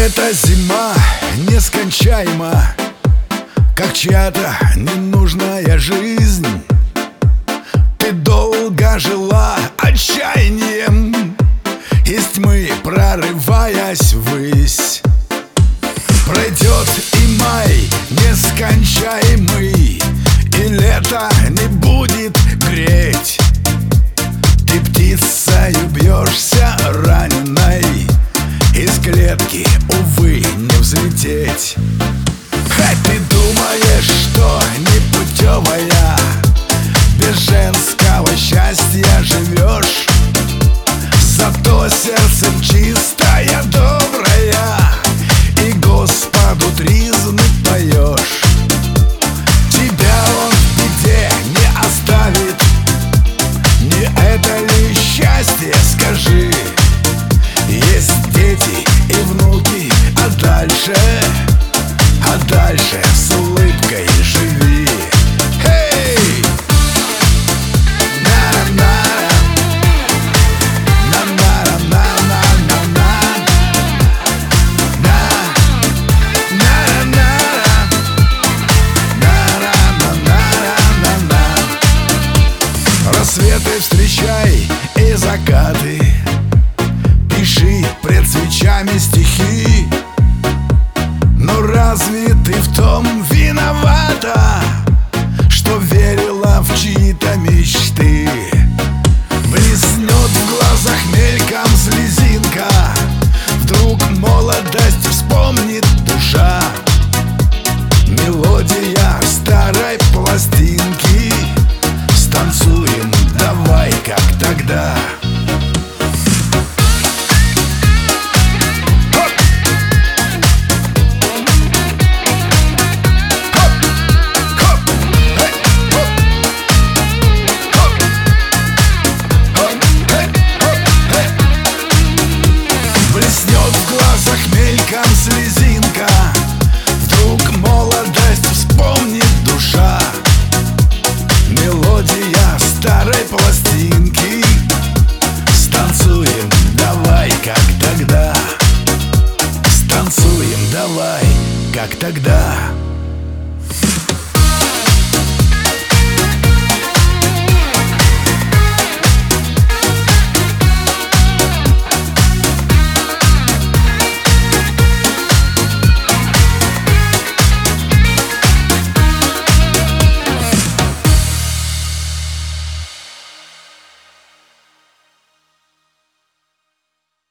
Эта зима нескончаема, как чья-то ненужная жизнь. Ты долго жила отчаянием, из тьмы прорываясь ввысь. Пройдет и май нескончаемый, и лето не будет греть. Ты птицею бьешься раненой, из клетки, увы, не взлететь. Ты думаешь, что непутевая, без женского счастья живешь, зато сердцем чистая, добрая, и Господу тризны поешь. Тебя Он в беде не оставит, не это ли счастье, скажи? Есть дети и внуки, а дальше с улыбкой живи. Эй! Рассветы встречай и закаты, пиши пред свечами стихи. Но разве ты в том виновата, что верила в чьи-то мечты? Блеснет в глазах мельком слезинка, вдруг молодость вспомнит душа. Мелодия старой пластинки, станцуем давай, как тогда. Мельком слезинка, вдруг молодость вспомнит душа. Мелодия старой пластинки, станцуем давай, как тогда. Станцуем давай, как тогда.